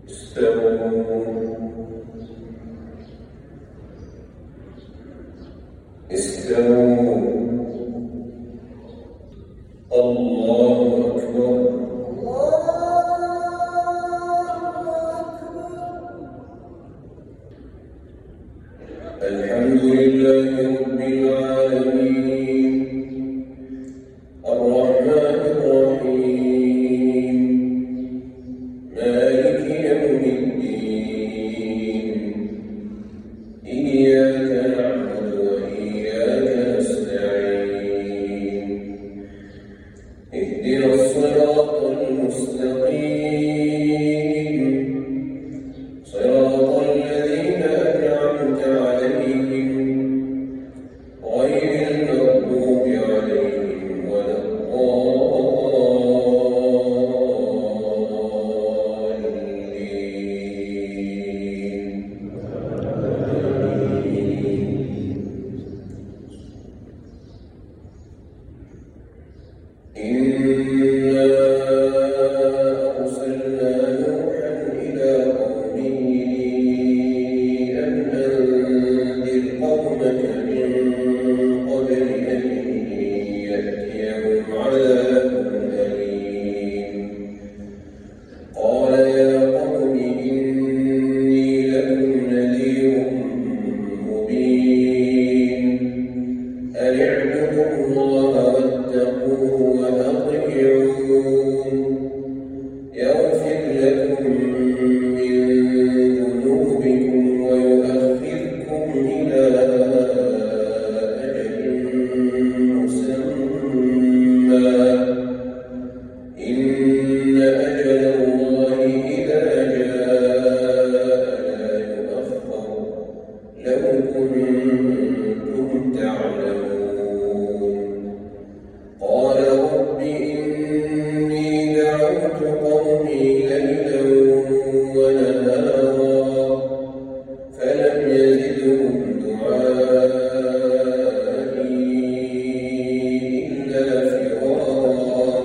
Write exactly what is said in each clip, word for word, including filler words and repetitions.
الحمد لله رب العالمين الرحمن الرحيم مالك يوم الدين إياك نعبد وإياك نستعين اهدنا الصراط المستقيم صراط الذين أنعمت عليهم غير المغضوب عليهم ولا الضالين. إنا أرسلنا نوحا إلى قومه أن أنذر قومك من قبل أن يأتيهم عذاب أليم. قال يا قوم إني لكم نذير مبين أن اعبدوا الله واتقوه وأطيعون يغفر لكم من ذنوبكم ويؤخركم إلى أجل مسمى إن أجل الله إذا جاء لا يؤخر لو كنتم تعلمون. قال رب إني دعوت قومي ليلا ونهارا فلم يزدهم دعائي إلا فرارا.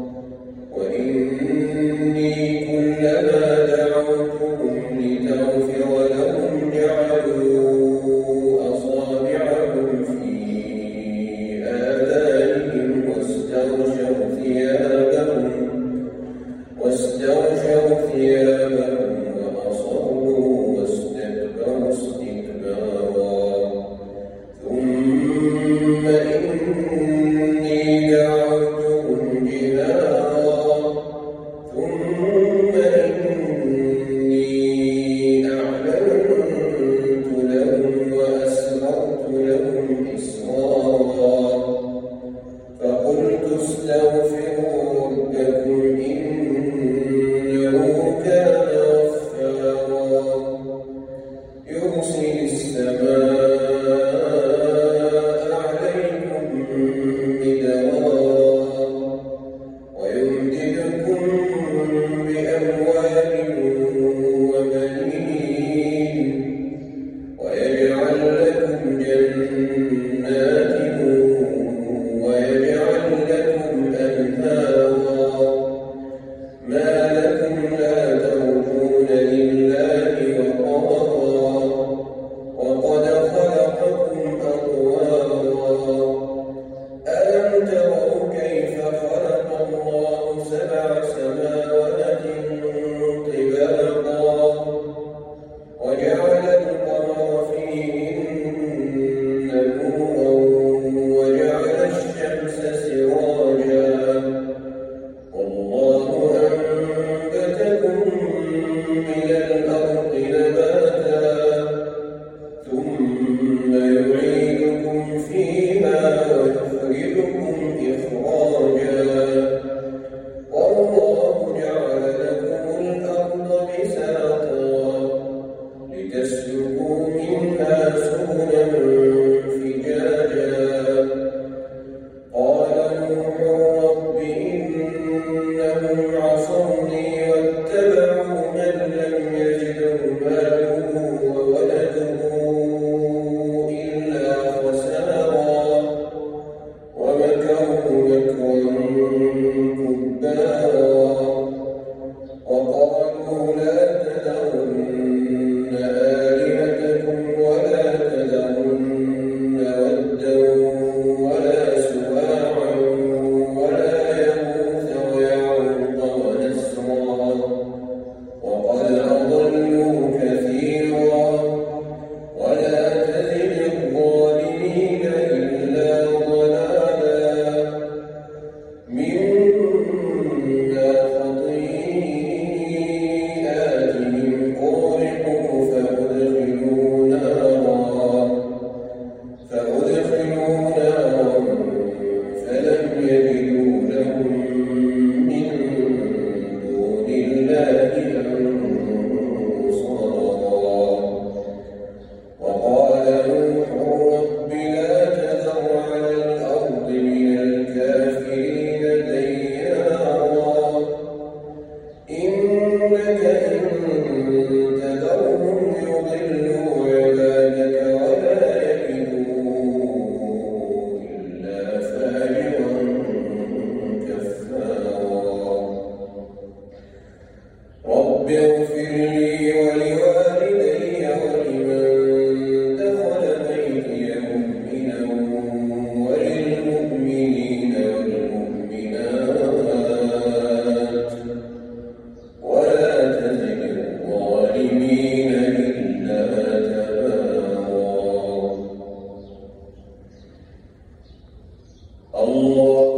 وإني كلما دعوتهم لتغفر لهم جعلوا أصابعهم في آذانهم واستغشوا ثيابهم واستغشوا ثيابهم وأصروا واستكبروا استكبارا. ثم إني دعوتهم جهارا ثم إني اغفر لي ولوالدي ولمن دخل بيتي مؤمنا وللمؤمنين والمؤمنات ولا تزد الظالمين إلا تبارا. الله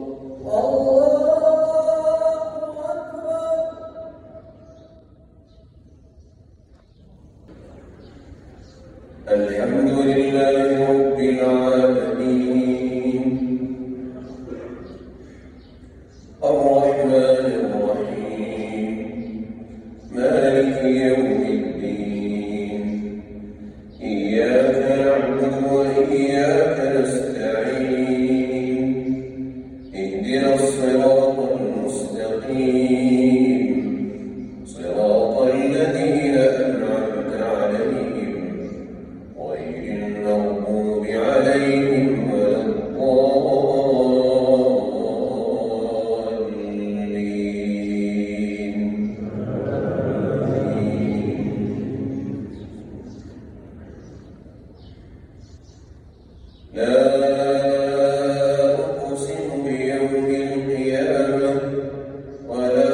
الحمد لله رب العالمين الرحمن الرحيم مالك يوم الدين إياك نعبد وإياك نستعين اهدنا الصراط المستقيم صراط الذين أنعمت عليهم غير المغضوب عليهم ولا الضالين. لا أقسم بيوم القيامة ولا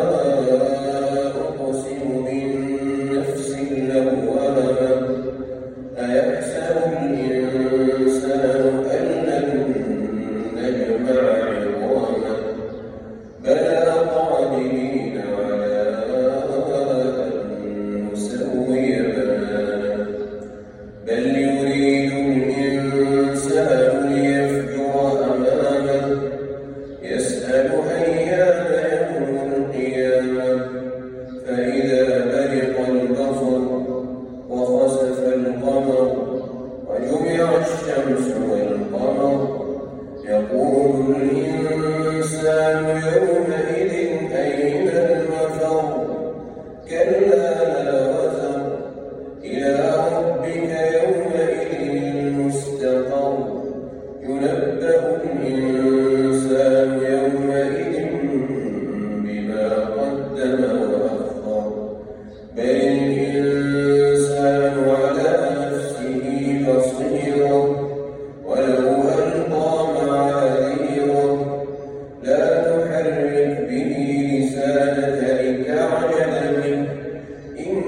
أقسم بالنفس اللوامة أيحسب الإنسان أن لن نجمع عظامه بلى قادرين على أن نسوي بنانه بل يريد الإنسان ليفجر أمامه يسأل أيان يوم القيامة فإذا برق البصر وخسف القمر وجمع الشمس والقمر يقول الإنسان يومئذ أين المفر كلا لا وزر إلى ربك يومئذ المستقر ينبأ الإنسان يومئذ بما قدم وأخر بل الإنسان على نفسه بصيرا ولو ألقى معاذيره لا تحرك به لسانك لتعجل به إن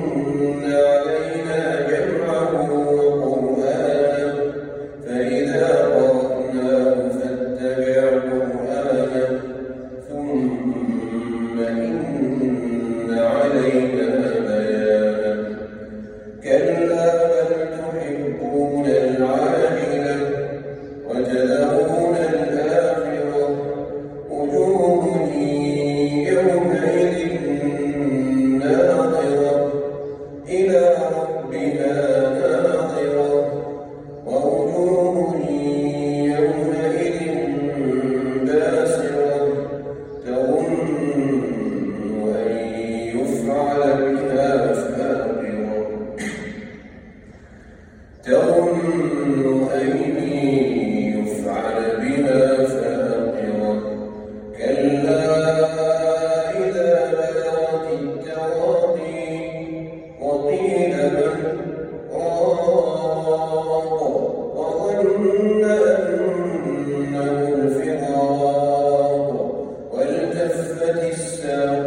علينا جمعه وقرآنه فإذا قرأناه فاتبع قرآنه ثم إن علينا بيانه كلا بل تحبون العاجلة وتذرون الآخرة وجوه يومئذ ناظرة إلى ربها ناظرة ووجوه يومئذ باسرة تظن أن يفعل بها فاقرة تظن أن يفعل بها فاقرة كلا إذا بلغت التراقي وقيل من راق وظن أنه الفراق والتفت الساق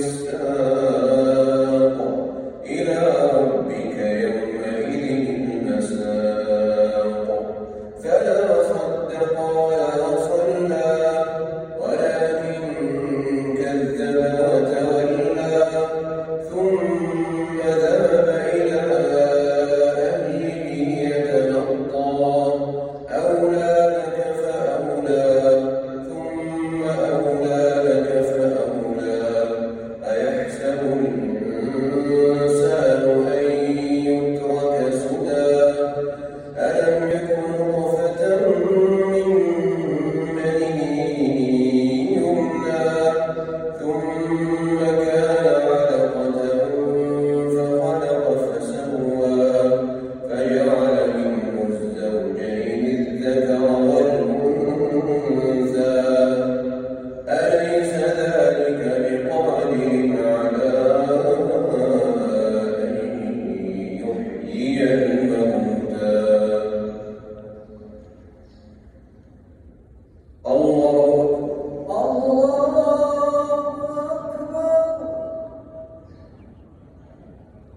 بالساق إلى ربك يومئذ المساق فلا صدق ولا صلى ولكن كذب وتولى ثم